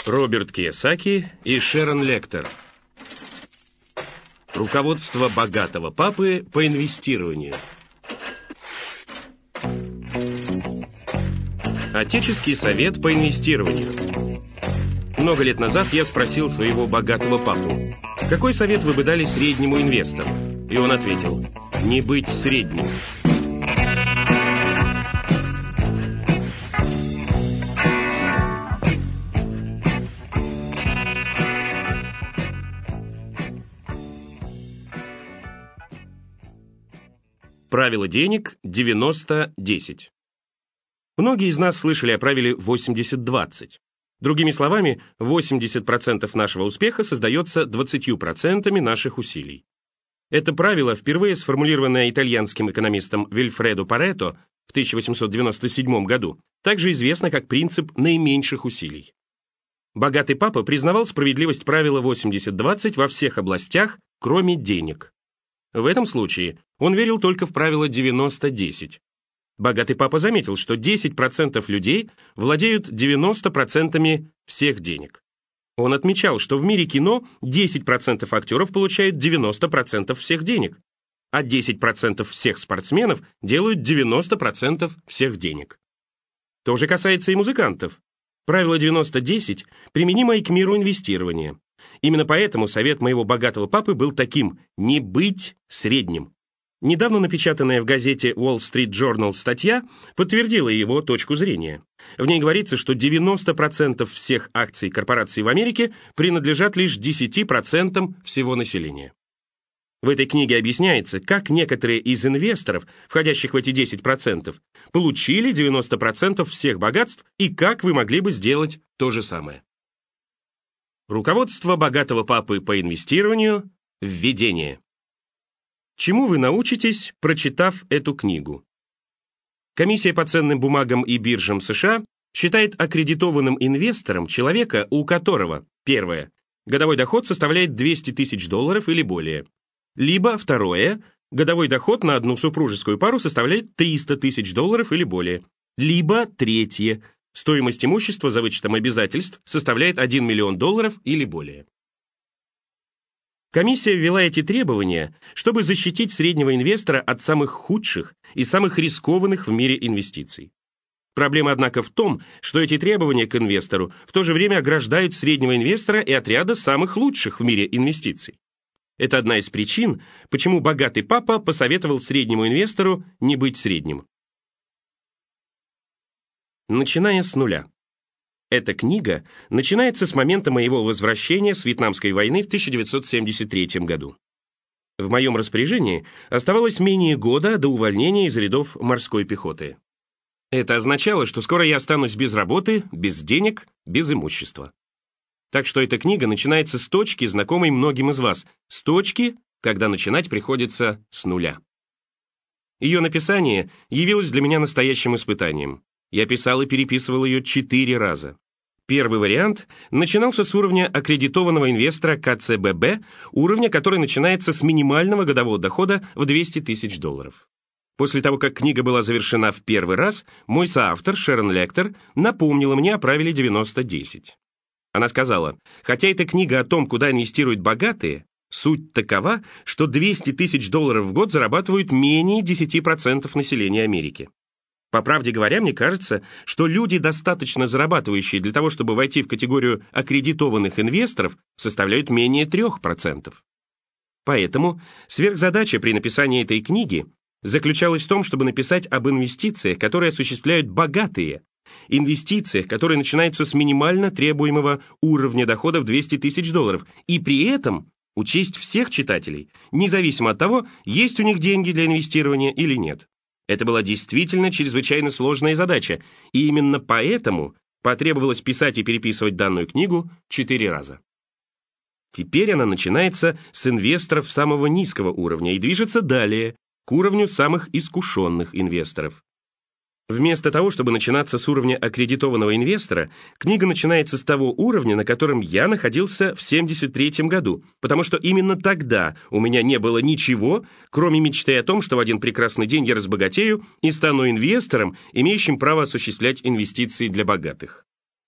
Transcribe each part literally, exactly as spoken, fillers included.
Роберт Кийосаки и Шерон Лектор. Руководство богатого папы по инвестированию. Отеческий совет по инвестированию. Много лет назад я спросил своего богатого папу: какой совет вы бы дали среднему инвестору? И он ответил: не быть средним. Правило денег девяносто десять. Многие из нас слышали о правиле восемьдесят двадцать. Другими словами, восемьдесят процентов нашего успеха создается двадцатью процентами наших усилий. Это правило, впервые сформулированное итальянским экономистом Вильфредо Парето в тысяча восемьсот девяносто седьмом году, также известно как принцип наименьших усилий. Богатый папа признавал справедливость правила восемьдесят двадцать во всех областях, кроме денег. В этом случае он верил только в правило девяносто десять. Богатый папа заметил, что десять процентов людей владеют девяноста процентами всех денег. Он отмечал, что в мире кино десять процентов актеров получают девяносто процентов всех денег, а десять процентов всех спортсменов делают девяносто процентов всех денег. То же касается и музыкантов. Правило девяносто десять применимо и к миру инвестирования. Именно поэтому совет моего богатого папы был таким: не быть средним. Недавно напечатанная в газете Wall Street Journal статья подтвердила его точку зрения. В ней говорится, что девяносто процентов всех акций корпораций в Америке принадлежат лишь десяти процентам всего населения. В этой книге объясняется, как некоторые из инвесторов, входящих в эти десять процентов, получили девяносто процентов всех богатств и как вы могли бы сделать то же самое. Руководство богатого папы по инвестированию. Введение. Чему вы научитесь, прочитав эту книгу? Комиссия по ценным бумагам и биржам США считает аккредитованным инвестором человека, у которого: первое, годовой доход составляет двести тысяч долларов или более, либо, второе, годовой доход на одну супружескую пару составляет триста тысяч долларов или более, либо, третье, стоимость имущества за вычетом обязательств составляет один миллион долларов или более. Комиссия ввела эти требования, чтобы защитить среднего инвестора от самых худших и самых рискованных в мире инвестиций. Проблема, однако, в том, что эти требования к инвестору в то же время ограждают среднего инвестора и от ряда самых лучших в мире инвестиций. Это одна из причин, почему богатый папа посоветовал среднему инвестору не быть средним. Начиная с нуля. Эта книга начинается с момента моего возвращения с Вьетнамской войны в тысяча девятьсот семьдесят третьем году. В моем распоряжении оставалось менее года до увольнения из рядов морской пехоты. Это означало, что скоро я останусь без работы, без денег, без имущества. Так что эта книга начинается с точки, знакомой многим из вас, с точки, когда начинать приходится с нуля. Ее написание явилось для меня настоящим испытанием. Я писал и переписывал ее четыре раза. Первый вариант начинался с уровня аккредитованного инвестора ка цэ бэ бэ, уровня, который начинается с минимального годового дохода в двести тысяч долларов. После того, как книга была завершена в первый раз, мой соавтор Шерон Лектор напомнила мне о правиле девяносто десять. Она сказала: хотя эта книга о том, куда инвестируют богатые, суть такова, что двести тысяч долларов в год зарабатывают менее десяти процентов населения Америки. По правде говоря, мне кажется, что люди, достаточно зарабатывающие для того, чтобы войти в категорию аккредитованных инвесторов, составляют менее трех процентов. Поэтому сверхзадача при написании этой книги заключалась в том, чтобы написать об инвестициях, которые осуществляют богатые, инвестициях, которые начинаются с минимально требуемого уровня дохода в двести тысяч долларов, и при этом учесть всех читателей, независимо от того, есть у них деньги для инвестирования или нет. Это была действительно чрезвычайно сложная задача, и именно поэтому потребовалось писать и переписывать данную книгу четыре раза. Теперь она начинается с инвесторов самого низкого уровня и движется далее, к уровню самых искушенных инвесторов. Вместо того, чтобы начинаться с уровня аккредитованного инвестора, книга начинается с того уровня, на котором я находился в семьдесят третьем году, потому что именно тогда у меня не было ничего, кроме мечты о том, что в один прекрасный день я разбогатею и стану инвестором, имеющим право осуществлять инвестиции для богатых.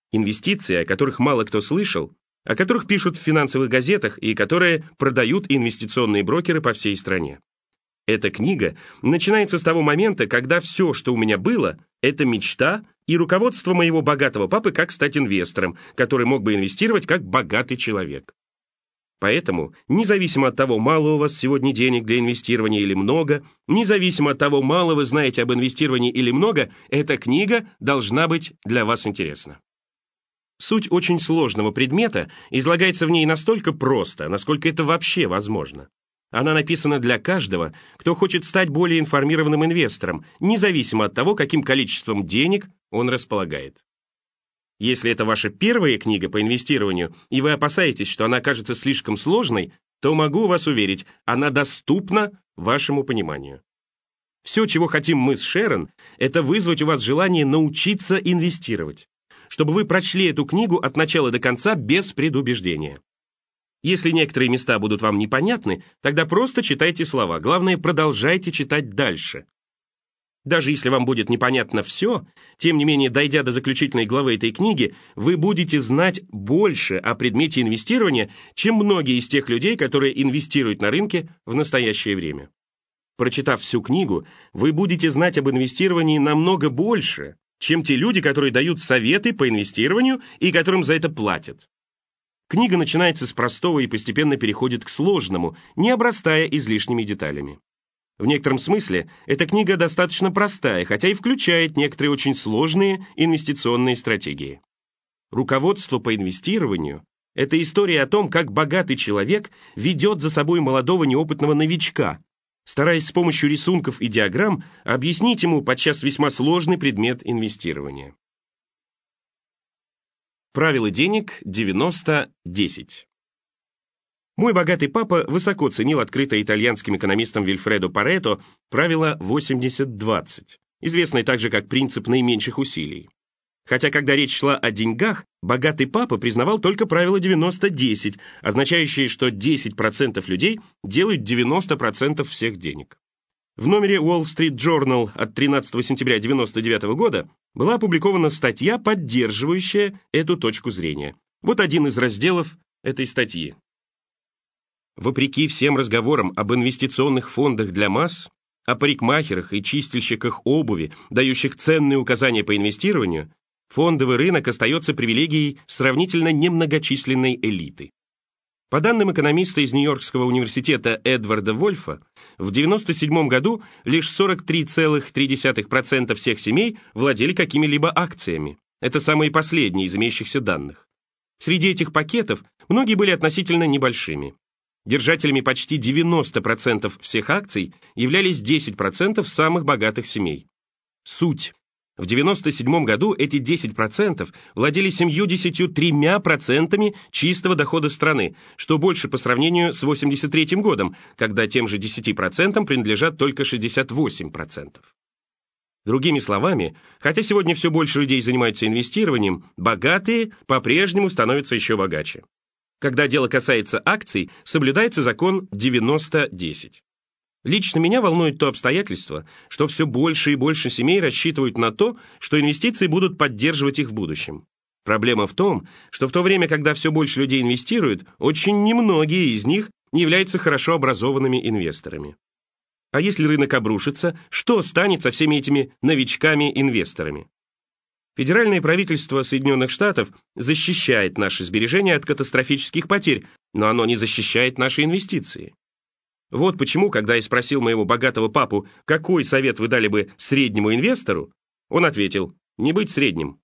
Инвестиции, о которых мало кто слышал, о которых пишут в финансовых газетах и которые продают инвестиционные брокеры по всей стране. Эта книга начинается с того момента, когда все, что у меня было, это мечта и руководство моего богатого папы, как стать инвестором, который мог бы инвестировать как богатый человек. Поэтому, независимо от того, мало у вас сегодня денег для инвестирования или много, независимо от того, мало вы знаете об инвестировании или много, эта книга должна быть для вас интересна. Суть очень сложного предмета излагается в ней настолько просто, насколько это вообще возможно. Она написана для каждого, кто хочет стать более информированным инвестором, независимо от того, каким количеством денег он располагает. Если это ваша первая книга по инвестированию, и вы опасаетесь, что она окажется слишком сложной, то могу вас уверить, она доступна вашему пониманию. Все, чего хотим мы с Шерон, это вызвать у вас желание научиться инвестировать, чтобы вы прочли эту книгу от начала до конца без предубеждения. Если некоторые места будут вам непонятны, тогда просто читайте слова. Главное, продолжайте читать дальше. Даже если вам будет непонятно все, тем не менее, дойдя до заключительной главы этой книги, вы будете знать больше о предмете инвестирования, чем многие из тех людей, которые инвестируют на рынке в настоящее время. Прочитав всю книгу, вы будете знать об инвестировании намного больше, чем те люди, которые дают советы по инвестированию и которым за это платят. Книга начинается с простого и постепенно переходит к сложному, не обрастая излишними деталями. В некотором смысле эта книга достаточно простая, хотя и включает некоторые очень сложные инвестиционные стратегии. Руководство по инвестированию – это история о том, как богатый человек ведет за собой молодого неопытного новичка, стараясь с помощью рисунков и диаграмм объяснить ему подчас весьма сложный предмет инвестирования. Правило денег девяносто десять. Мой богатый папа высоко ценил открытое итальянским экономистом Вильфредо Парето правило восемьдесят двадцать, известное также как принцип наименьших усилий. Хотя, когда речь шла о деньгах, богатый папа признавал только правило девяносто десять, означающее, что десять процентов людей делают девяносто процентов всех денег. В номере Wall Street Journal от тринадцатого сентября девяносто девятого года была опубликована статья, поддерживающая эту точку зрения. Вот один из разделов этой статьи. Вопреки всем разговорам об инвестиционных фондах для масс, о парикмахерах и чистильщиках обуви, дающих ценные указания по инвестированию, фондовый рынок остается привилегией сравнительно немногочисленной элиты. По данным экономиста из Нью-Йоркского университета Эдварда Вольфа, в девяносто седьмом году лишь сорок три целых три десятых процента всех семей владели какими-либо акциями. Это самые последние из имеющихся данных. Среди этих пакетов многие были относительно небольшими. Держателями почти девяноста процентов всех акций являлись десять процентов самых богатых семей. Суть. В девяносто седьмом году эти десять процентов владели семьюдесятью тремя процентами чистого дохода страны, что больше по сравнению с восемьдесят третьим годом, когда тем же десяти процентам принадлежат только шестьдесят восемь процентов. Другими словами, хотя сегодня все больше людей занимаются инвестированием, богатые по-прежнему становятся еще богаче. Когда дело касается акций, соблюдается закон девяносто десять. Лично меня волнует то обстоятельство, что все больше и больше семей рассчитывают на то, что инвестиции будут поддерживать их в будущем. Проблема в том, что в то время, когда все больше людей инвестируют, очень немногие из них являются хорошо образованными инвесторами. А если рынок обрушится, что станет со всеми этими новичками-инвесторами? Федеральное правительство Соединенных Штатов защищает наши сбережения от катастрофических потерь, но оно не защищает наши инвестиции. Вот почему, когда я спросил моего богатого папу, какой совет вы дали бы среднему инвестору, он ответил: не быть средним.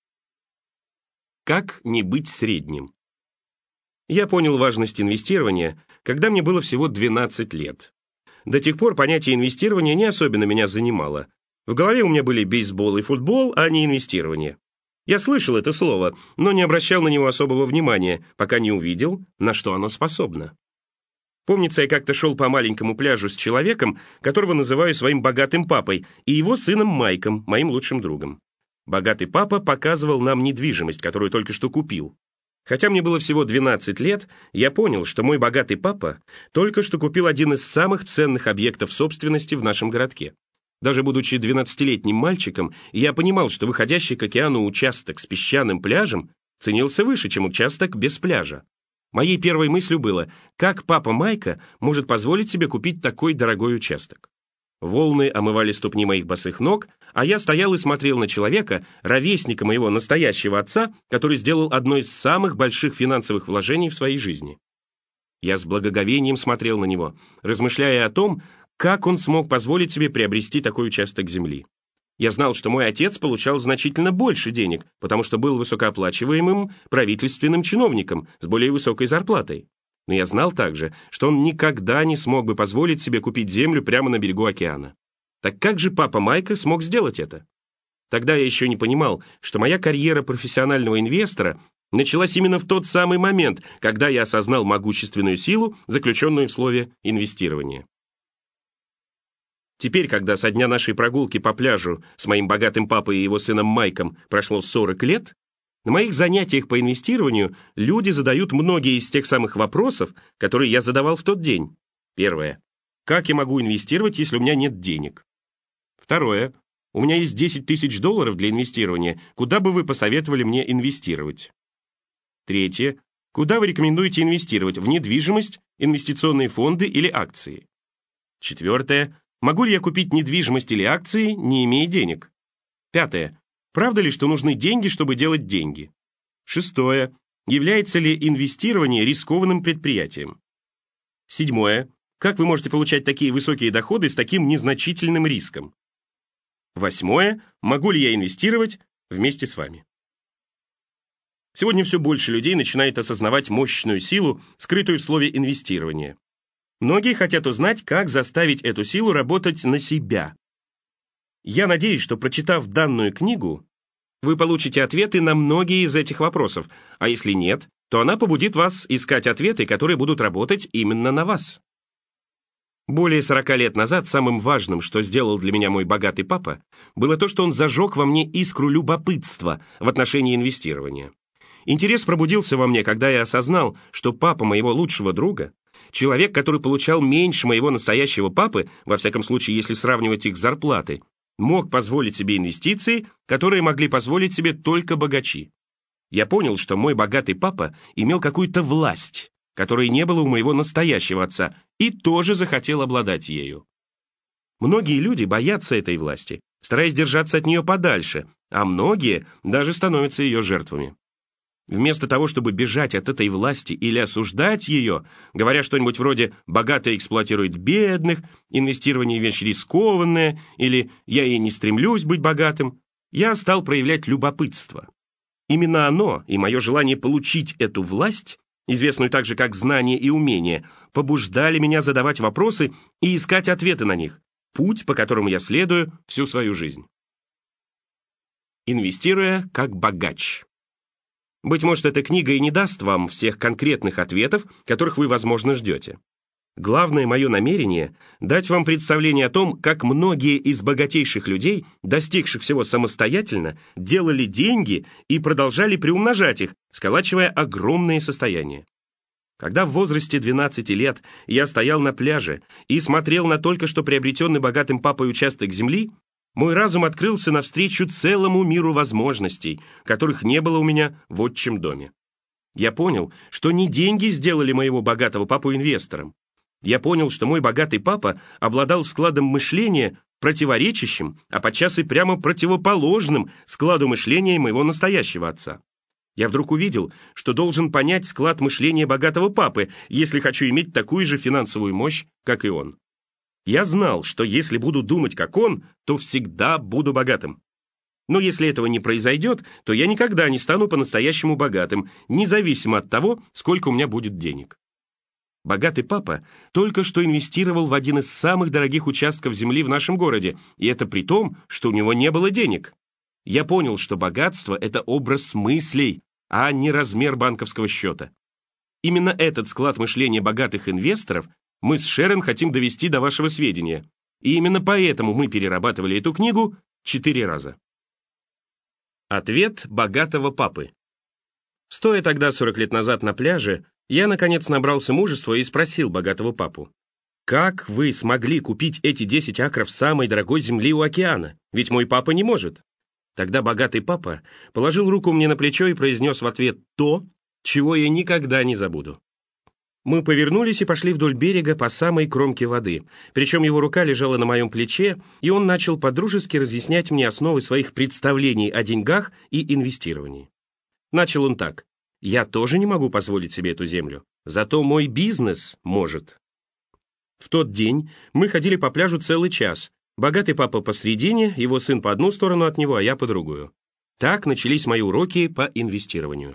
Как не быть средним? Я понял важность инвестирования, когда мне было всего двенадцать лет. До тех пор понятие инвестирования не особенно меня занимало. В голове у меня были бейсбол и футбол, а не инвестирование. Я слышал это слово, но не обращал на него особого внимания, пока не увидел, на что оно способно. Помнится, я как-то шел по маленькому пляжу с человеком, которого называю своим богатым папой, и его сыном Майком, моим лучшим другом. Богатый папа показывал нам недвижимость, которую только что купил. Хотя мне было всего двенадцать лет, я понял, что мой богатый папа только что купил один из самых ценных объектов собственности в нашем городке. Даже будучи двенадцатилетним мальчиком, я понимал, что выходящий к океану участок с песчаным пляжем ценился выше, чем участок без пляжа. Моей первой мыслью было, как папа Майка может позволить себе купить такой дорогой участок. Волны омывали ступни моих босых ног, а я стоял и смотрел на человека, ровесника моего настоящего отца, который сделал одно из самых больших финансовых вложений в своей жизни. Я с благоговением смотрел на него, размышляя о том, как он смог позволить себе приобрести такой участок земли. Я знал, что мой отец получал значительно больше денег, потому что был высокооплачиваемым правительственным чиновником с более высокой зарплатой. Но я знал также, что он никогда не смог бы позволить себе купить землю прямо на берегу океана. Так как же папа Майка смог сделать это? Тогда я еще не понимал, что моя карьера профессионального инвестора началась именно в тот самый момент, когда я осознал могущественную силу, заключенную в слове «инвестирование». Теперь, когда со дня нашей прогулки по пляжу с моим богатым папой и его сыном Майком прошло сорок лет, на моих занятиях по инвестированию люди задают многие из тех самых вопросов, которые я задавал в тот день. Первое. Как я могу инвестировать, если у меня нет денег? Второе. У меня есть десять тысяч долларов для инвестирования. Куда бы вы посоветовали мне инвестировать? Третье. Куда вы рекомендуете инвестировать? В недвижимость, инвестиционные фонды или акции? Четвертое. Могу ли я купить недвижимость или акции, не имея денег? Пятое. Правда ли, что нужны деньги, чтобы делать деньги? Шестое. Является ли инвестирование рискованным предприятием? Седьмое. Как вы можете получать такие высокие доходы с таким незначительным риском? Восьмое. Могу ли я инвестировать вместе с вами? Сегодня все больше людей начинает осознавать мощную силу, скрытую в слове «инвестирование». Многие хотят узнать, как заставить эту силу работать на себя. Я надеюсь, что, прочитав данную книгу, вы получите ответы на многие из этих вопросов, а если нет, то она побудит вас искать ответы, которые будут работать именно на вас. Более сорока лет назад самым важным, что сделал для меня мой богатый папа, было то, что он зажег во мне искру любопытства в отношении инвестирования. Интерес пробудился во мне, когда я осознал, что папа моего лучшего друга, человек, который получал меньше моего настоящего папы, во всяком случае, если сравнивать их зарплаты, мог позволить себе инвестиции, которые могли позволить себе только богачи. Я понял, что мой богатый папа имел какую-то власть, которой не было у моего настоящего отца, и тоже захотел обладать ею. Многие люди боятся этой власти, стараясь держаться от нее подальше, а многие даже становятся ее жертвами. Вместо того, чтобы бежать от этой власти или осуждать ее, говоря что-нибудь вроде «богатые эксплуатируют бедных», «инвестирование – вещь рискованная» или «я и не стремлюсь быть богатым», я стал проявлять любопытство. Именно оно и мое желание получить эту власть, известную также как знание и умение, побуждали меня задавать вопросы и искать ответы на них, путь, по которому я следую всю свою жизнь. Инвестируя как богач. Быть может, эта книга и не даст вам всех конкретных ответов, которых вы, возможно, ждете. Главное мое намерение – дать вам представление о том, как многие из богатейших людей, достигших всего самостоятельно, делали деньги и продолжали приумножать их, сколачивая огромные состояния. Когда в возрасте двенадцати лет я стоял на пляже и смотрел на только что приобретенный богатым папой участок земли, мой разум открылся навстречу целому миру возможностей, которых не было у меня в отчим доме. Я понял, что не деньги сделали моего богатого папу инвестором. Я понял, что мой богатый папа обладал складом мышления, противоречащим, а подчас и прямо противоположным складу мышления моего настоящего отца. Я вдруг увидел, что должен понять склад мышления богатого папы, если хочу иметь такую же финансовую мощь, как и он. Я знал, что если буду думать как он, то всегда буду богатым. Но если этого не произойдет, то я никогда не стану по-настоящему богатым, независимо от того, сколько у меня будет денег. Богатый папа только что инвестировал в один из самых дорогих участков земли в нашем городе, и это при том, что у него не было денег. Я понял, что богатство – это образ мыслей, а не размер банковского счета. Именно этот склад мышления богатых инвесторов мы с Шерон хотим довести до вашего сведения, и именно поэтому мы перерабатывали эту книгу четыре раза. Ответ богатого папы. Стоя тогда сорок лет назад на пляже, я, наконец, набрался мужества и спросил богатого папу: Как вы смогли купить эти десять акров самой дорогой земли у океана? Ведь мой папа не может». Тогда богатый папа положил руку мне на плечо и произнес в ответ то, чего я никогда не забуду. Мы повернулись и пошли вдоль берега по самой кромке воды, причем его рука лежала на моем плече, и он начал подружески разъяснять мне основы своих представлений о деньгах и инвестировании. Начал он так: «Я тоже не могу позволить себе эту землю, зато мой бизнес может». В тот день мы ходили по пляжу целый час, богатый папа посредине, его сын по одну сторону от него, а я по другую. Так начались мои уроки по инвестированию.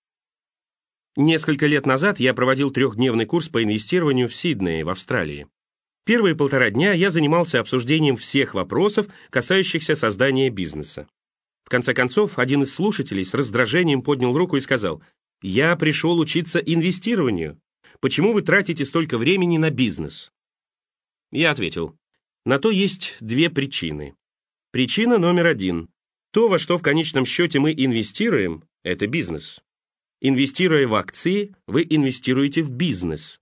Несколько лет назад я проводил трехдневный курс по инвестированию в Сиднее, в Австралии. Первые полтора дня я занимался обсуждением всех вопросов, касающихся создания бизнеса. В конце концов, один из слушателей с раздражением поднял руку и сказал: «Я пришел учиться инвестированию. Почему вы тратите столько времени на бизнес?» Я ответил: на то есть две причины. Причина номер один. То, во что в конечном счете мы инвестируем, это бизнес. Инвестируя в акции, вы инвестируете в бизнес.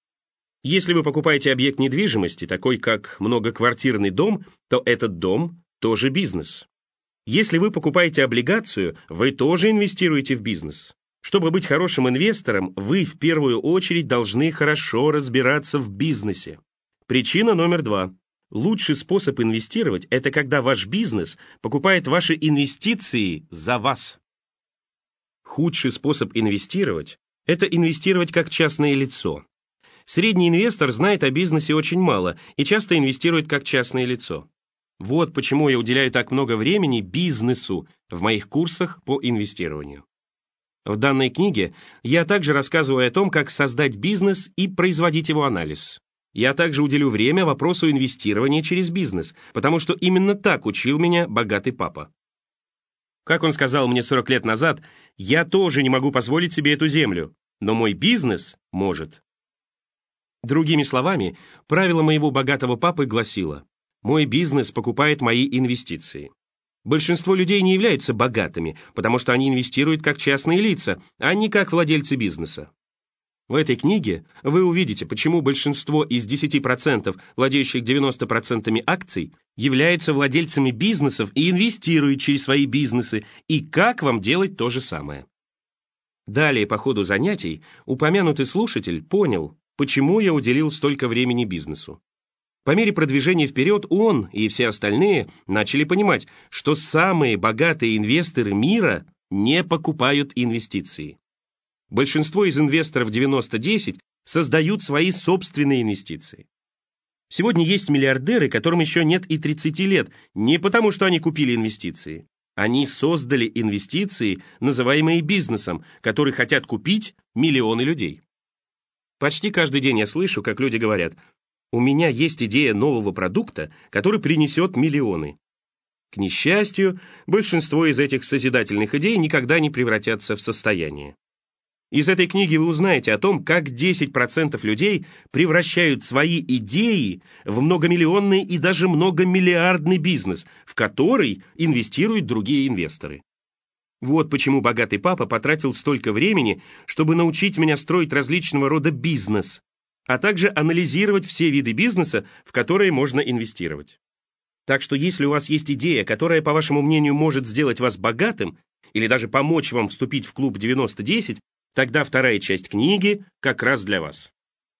Если вы покупаете объект недвижимости, такой как многоквартирный дом, то этот дом тоже бизнес. Если вы покупаете облигацию, вы тоже инвестируете в бизнес. Чтобы быть хорошим инвестором, вы в первую очередь должны хорошо разбираться в бизнесе. Причина номер два. Лучший способ инвестировать – это когда ваш бизнес покупает ваши инвестиции за вас. Худший способ инвестировать – это инвестировать как частное лицо. Средний инвестор знает о бизнесе очень мало и часто инвестирует как частное лицо. Вот почему я уделяю так много времени бизнесу в моих курсах по инвестированию. В данной книге я также рассказываю о том, как создать бизнес и производить его анализ. Я также уделю время вопросу инвестирования через бизнес, потому что именно так учил меня богатый папа. Как он сказал мне сорок лет назад, я тоже не могу позволить себе эту землю, но мой бизнес может. Другими словами, правило моего богатого папы гласило: мой бизнес покупает мои инвестиции. Большинство людей не являются богатыми, потому что они инвестируют как частные лица, а не как владельцы бизнеса. В этой книге вы увидите, почему большинство из десяти процентов, владеющих девяноста процентами акций, являются владельцами бизнесов и инвестируют через свои бизнесы, и как вам делать то же самое. Далее по ходу занятий упомянутый слушатель понял, почему я уделил столько времени бизнесу. По мере продвижения вперед он и все остальные начали понимать, что самые богатые инвесторы мира не покупают инвестиции. Большинство из инвесторов девяносто десять создают свои собственные инвестиции. Сегодня есть миллиардеры, которым еще нет и тридцати лет, не потому что они купили инвестиции. Они создали инвестиции, называемые бизнесом, который хотят купить миллионы людей. Почти каждый день я слышу, как люди говорят: «У меня есть идея нового продукта, который принесет миллионы». К несчастью, большинство из этих созидательных идей никогда не превратятся в состояние. Из этой книги вы узнаете о том, как десять процентов людей превращают свои идеи в многомиллионный и даже многомиллиардный бизнес, в который инвестируют другие инвесторы. Вот почему богатый папа потратил столько времени, чтобы научить меня строить различного рода бизнес, а также анализировать все виды бизнеса, в которые можно инвестировать. Так что если у вас есть идея, которая, по вашему мнению, может сделать вас богатым или даже помочь вам вступить в клуб девяносто десять, тогда вторая часть книги как раз для вас.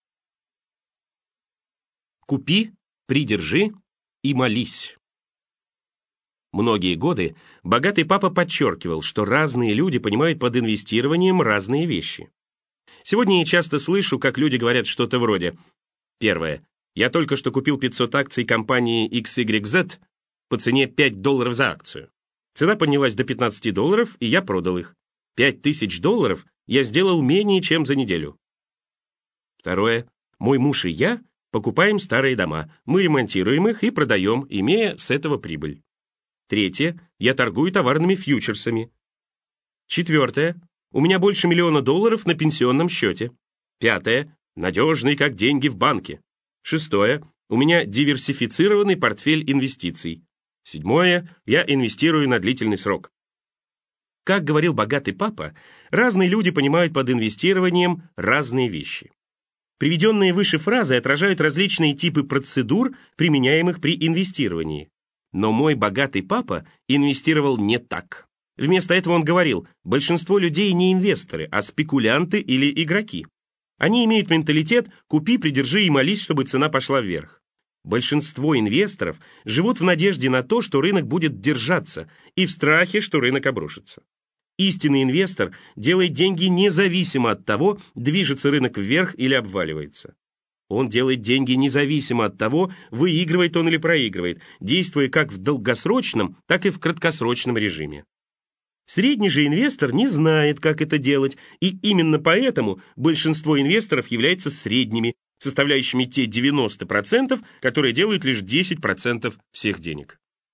Купи, придержи и молись. Многие годы богатый папа подчеркивал, что разные люди понимают под инвестированием разные вещи. Сегодня я часто слышу, как люди говорят что-то вроде: первое. Я только что купил пятьсот акций компании икс игрек зет по цене пять долларов за акцию. Цена поднялась до пятнадцати долларов, и я продал их. пять тысяч долларов я сделал менее чем за неделю. Второе. Мой муж и я покупаем старые дома, мы ремонтируем их и продаем, имея с этого прибыль. Третье. Я торгую товарными фьючерсами. Четвертое. У меня больше миллиона долларов на пенсионном счете. Пятое. Надежный, как деньги в банке. Шестое. У меня диверсифицированный портфель инвестиций. Седьмое. Я инвестирую на длительный срок. Как говорил богатый папа, разные люди понимают под инвестированием разные вещи. Приведенные выше фразы отражают различные типы процедур, применяемых при инвестировании. Но мой богатый папа инвестировал не так. Вместо этого он говорил: большинство людей не инвесторы, а спекулянты или игроки. Они имеют менталитет «купи, придержи и молись, чтобы цена пошла вверх». Большинство инвесторов живут в надежде на то, что рынок будет держаться, и в страхе, что рынок обрушится. Истинный инвестор делает деньги независимо от того, движется рынок вверх или обваливается. Он делает деньги независимо от того, выигрывает он или проигрывает, действуя как в долгосрочном, так и в краткосрочном режиме. Средний же инвестор не знает, как это делать, и именно поэтому большинство инвесторов являются средними, составляющими те девяносто процентов, которые делают лишь десять процентов всех денег.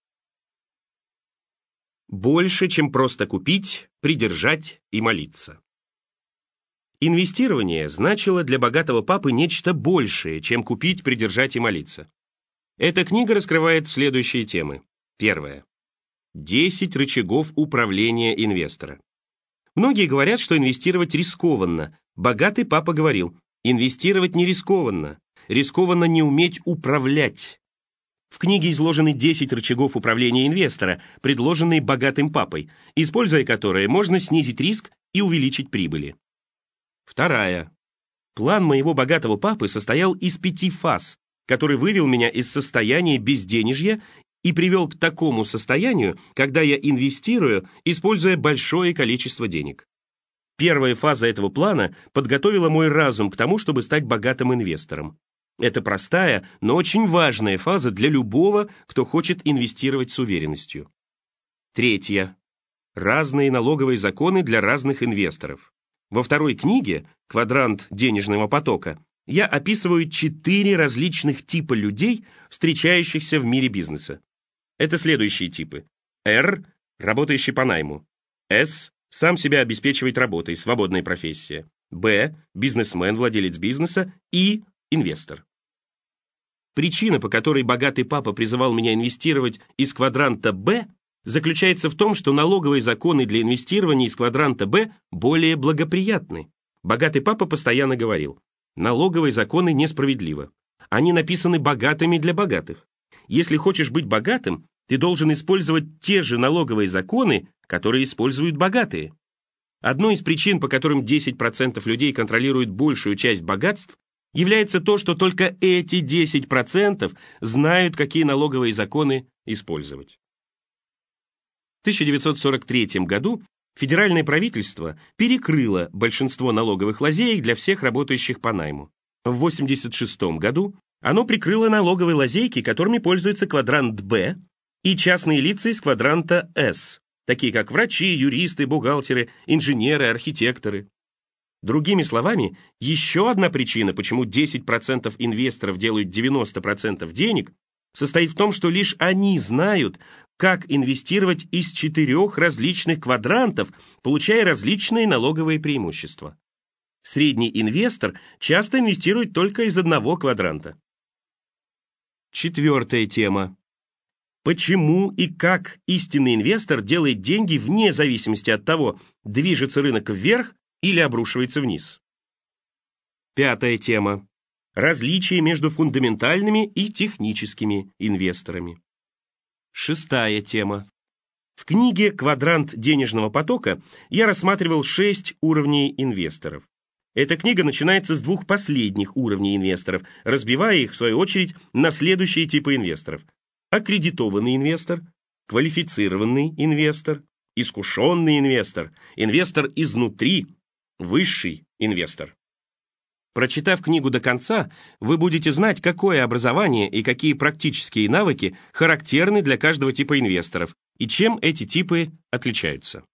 Больше, чем просто купить, придержать и молиться. Инвестирование значило для богатого папы нечто большее, чем купить, придержать и молиться. Эта книга раскрывает следующие темы. Первое. десять рычагов управления инвестора. Многие говорят, что инвестировать рискованно. Богатый папа говорил: инвестировать не рискованно. Рискованно не уметь управлять. В книге изложены десять рычагов управления инвестора, предложенные богатым папой, используя которые можно снизить риск и увеличить прибыли. Вторая. План моего богатого папы состоял из пяти фаз, который вывел меня из состояния безденежья и привел к такому состоянию, когда я инвестирую, используя большое количество денег. Первая фаза этого плана подготовила мой разум к тому, чтобы стать богатым инвестором. Это простая, но очень важная фаза для любого, кто хочет инвестировать с уверенностью. Третья. Разные налоговые законы для разных инвесторов. Во второй книге «Квадрант денежного потока» я описываю четыре различных типа людей, встречающихся в мире бизнеса. Это следующие типы. R – работающий по найму. S – сам себя обеспечивает работой, свободная профессия. B – бизнесмен, владелец бизнеса. И – инвестор. Причина, по которой богатый папа призывал меня инвестировать из квадранта B, заключается в том, что налоговые законы для инвестирования из квадранта B более благоприятны. Богатый папа постоянно говорил: налоговые законы несправедливы. Они написаны богатыми для богатых. Если хочешь быть богатым, ты должен использовать те же налоговые законы, которые используют богатые. Одной из причин, по которым десять процентов людей контролируют большую часть богатств, является то, что только эти десять процентов знают, какие налоговые законы использовать. В тысяча девятьсот сорок третьем году федеральное правительство перекрыло большинство налоговых лазеек для всех работающих по найму. В восемьдесят шестом году оно прикрыло налоговые лазейки, которыми пользуется квадрант Б, и частные лица из квадранта С, такие как врачи, юристы, бухгалтеры, инженеры, архитекторы. Другими словами, еще одна причина, почему десять процентов инвесторов делают девяносто процентов денег, состоит в том, что лишь они знают, как инвестировать из четырех различных квадрантов, получая различные налоговые преимущества. Средний инвестор часто инвестирует только из одного квадранта. Четвертая тема. Почему и как истинный инвестор делает деньги вне зависимости от того, движется рынок вверх или обрушивается вниз. Пятая тема. Различие между фундаментальными и техническими инвесторами. Шестая тема. В книге «Квадрант денежного потока» я рассматривал шесть уровней инвесторов. Эта книга начинается с двух последних уровней инвесторов, разбивая их, в свою очередь, на следующие типы инвесторов. Аккредитованный инвестор, квалифицированный инвестор, искушенный инвестор, инвестор изнутри, высший инвестор. Прочитав книгу до конца, вы будете знать, какое образование и какие практические навыки характерны для каждого типа инвесторов и чем эти типы отличаются.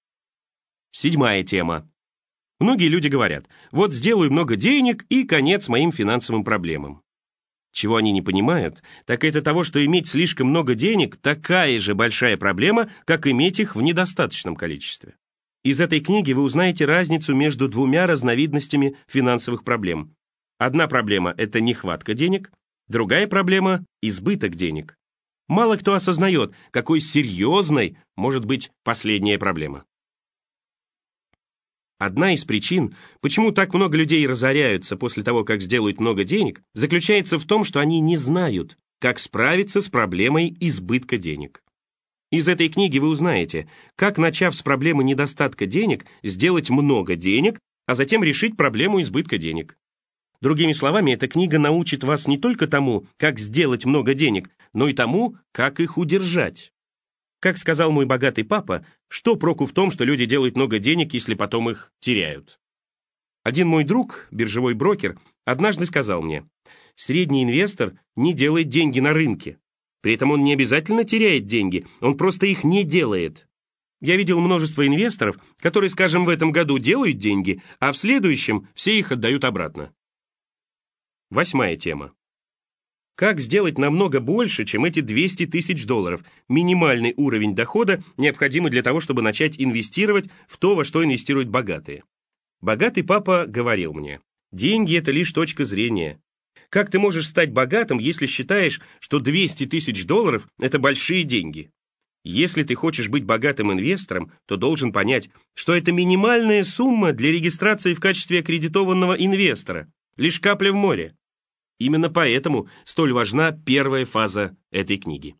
Седьмая тема. Многие люди говорят: вот сделаю много денег и конец моим финансовым проблемам. Чего они не понимают, так это того, что иметь слишком много денег – такая же большая проблема, как иметь их в недостаточном количестве. Из этой книги вы узнаете разницу между двумя разновидностями финансовых проблем. Одна проблема – это нехватка денег, другая проблема – избыток денег. Мало кто осознает, какой серьезной может быть последняя проблема. Одна из причин, почему так много людей разоряются после того, как сделают много денег, заключается в том, что они не знают, как справиться с проблемой избытка денег. Из этой книги вы узнаете, как, начав с проблемы недостатка денег, сделать много денег, а затем решить проблему избытка денег. Другими словами, эта книга научит вас не только тому, как сделать много денег, но и тому, как их удержать. Как сказал мой богатый папа, что проку в том, что люди делают много денег, если потом их теряют? Один мой друг, биржевой брокер, однажды сказал мне: средний инвестор не делает деньги на рынке. При этом он не обязательно теряет деньги, он просто их не делает. Я видел множество инвесторов, которые, скажем, в этом году делают деньги, а в следующем все их отдают обратно. Восьмая тема. Как сделать намного больше, чем эти двести тысяч долларов? Минимальный уровень дохода, необходимый для того, чтобы начать инвестировать в то, во что инвестируют богатые. Богатый папа говорил мне: деньги – это лишь точка зрения. Как ты можешь стать богатым, если считаешь, что двести тысяч долларов – это большие деньги? Если ты хочешь быть богатым инвестором, то должен понять, что это минимальная сумма для регистрации в качестве аккредитованного инвестора, лишь капля в море. Именно поэтому столь важна первая фаза этой книги.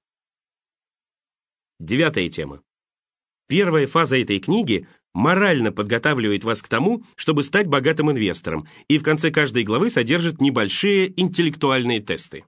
Девятая тема. Первая фаза этой книги морально подготавливает вас к тому, чтобы стать богатым инвестором, и в конце каждой главы содержит небольшие интеллектуальные тесты.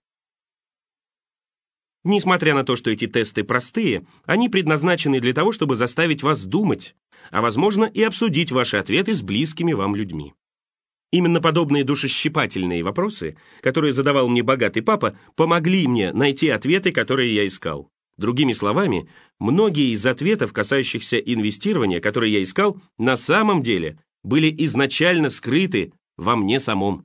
Несмотря на то, что эти тесты простые, они предназначены для того, чтобы заставить вас думать, а возможно и обсудить ваши ответы с близкими вам людьми. Именно подобные душещипательные вопросы, которые задавал мне богатый папа, помогли мне найти ответы, которые я искал. Другими словами, многие из ответов, касающихся инвестирования, которые я искал, на самом деле были изначально скрыты во мне самом.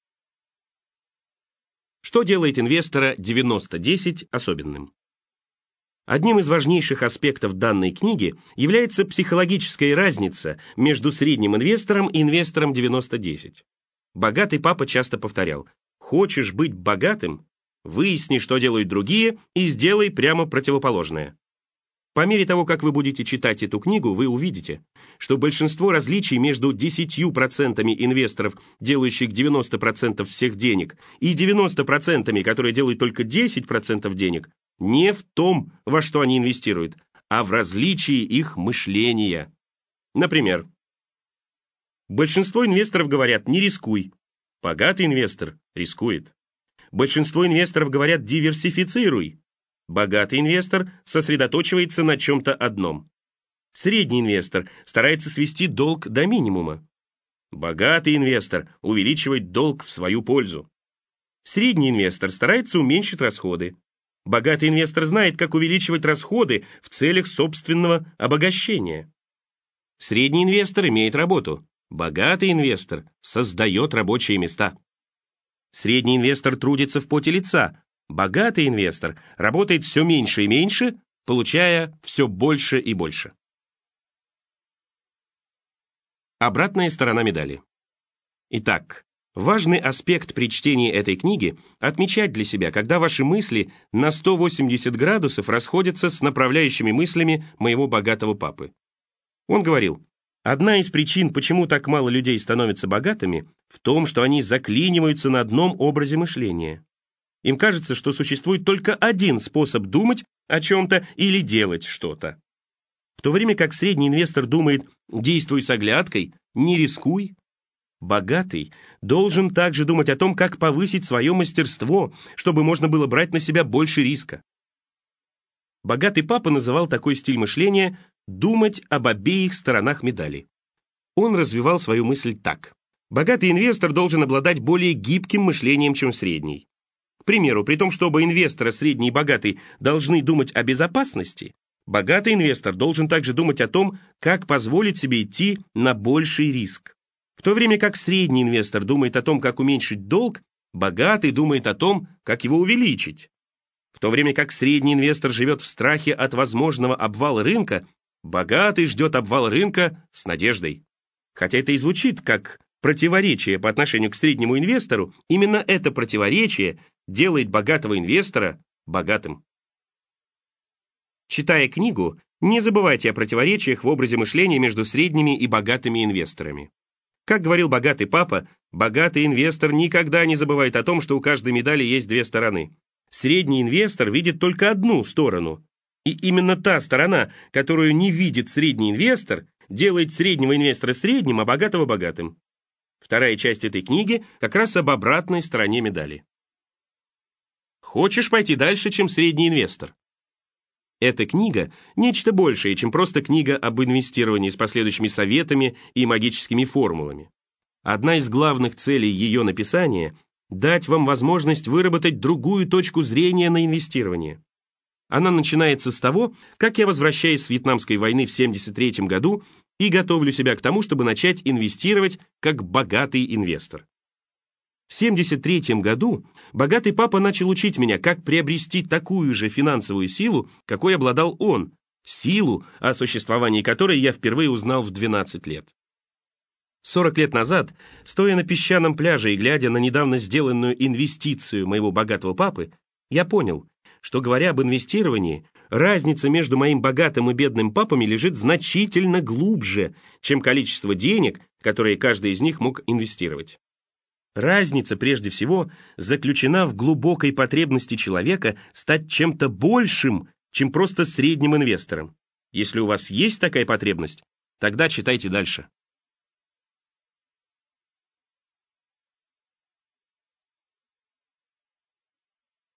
Что делает инвестора девяносто десять особенным? Одним из важнейших аспектов данной книги является психологическая разница между средним инвестором и инвестором девяносто десять. Богатый папа часто повторял: «Хочешь быть богатым? Выясни, что делают другие, и сделай прямо противоположное». По мере того, как вы будете читать эту книгу, вы увидите, что большинство различий между десятью процентами инвесторов, делающих девяносто процентов всех денег, и девяноста процентами, которые делают только десять процентов денег, не в том, во что они инвестируют, а в различии их мышления. Например, большинство инвесторов говорят: «Не рискуй». Богатый инвестор рискует. Большинство инвесторов говорят: «Диверсифицируй». Богатый инвестор сосредоточивается на чем-то одном. Средний инвестор старается свести долг до минимума. Богатый инвестор увеличивает долг в свою пользу. Средний инвестор старается уменьшить расходы. Богатый инвестор знает, как увеличивать расходы в целях собственного обогащения. Средний инвестор имеет работу. Богатый инвестор создает рабочие места. Средний инвестор трудится в поте лица. Богатый инвестор работает все меньше и меньше, получая все больше и больше. Обратная сторона медали. Итак, важный аспект при чтении этой книги – отмечать для себя, когда ваши мысли на сто восемьдесят градусов расходятся с направляющими мыслями моего богатого папы. Он говорил: одна из причин, почему так мало людей становятся богатыми, в том, что они заклиниваются на одном образе мышления. Им кажется, что существует только один способ думать о чем-то или делать что-то. В то время как средний инвестор думает: действуй с оглядкой, не рискуй. Богатый должен также думать о том, как повысить свое мастерство, чтобы можно было брать на себя больше риска. Богатый папа называл такой стиль мышления «думать об обеих сторонах медали». Он развивал свою мысль так: богатый инвестор должен обладать более гибким мышлением, чем средний. К примеру, при том, что оба инвестора, средний и богатый, должны думать о безопасности, богатый инвестор должен также думать о том, как позволить себе идти на больший риск. В то время как средний инвестор думает о том, как уменьшить долг, богатый думает о том, как его увеличить. В то время как средний инвестор живет в страхе от возможного обвала рынка, богатый ждет обвала рынка с надеждой. Хотя это и звучит как противоречие по отношению к среднему инвестору, именно это противоречие делает богатого инвестора богатым. Читая книгу, Не забывайте о противоречиях в образе мышления между средними и богатыми инвесторами. Как говорил богатый папа, богатый инвестор никогда не забывает о том, что у каждой медали есть две стороны. Средний инвестор видит только одну сторону. И именно та сторона, которую не видит средний инвестор, делает среднего инвестора средним, а богатого богатым. Вторая часть этой книги как раз об обратной стороне медали. Хочешь пойти дальше, чем средний инвестор? Эта книга – нечто большее, чем просто книга об инвестировании с последующими советами и магическими формулами. Одна из главных целей ее написания – дать вам возможность выработать другую точку зрения на инвестирование. Она начинается с того, как я возвращаюсь с Вьетнамской войны в семьдесят третьем году и готовлю себя к тому, чтобы начать инвестировать как богатый инвестор. В семьдесят третьем году богатый папа начал учить меня, как приобрести такую же финансовую силу, какой обладал он, силу, о существовании которой я впервые узнал в двенадцать лет. сорок лет назад, стоя на песчаном пляже и глядя на недавно сделанную инвестицию моего богатого папы, я понял, что, говоря об инвестировании, разница между моим богатым и бедным папами лежит значительно глубже, чем количество денег, которые каждый из них мог инвестировать. Разница, прежде всего, заключена в глубокой потребности человека стать чем-то большим, чем просто средним инвестором. Если у вас есть такая потребность, тогда читайте дальше.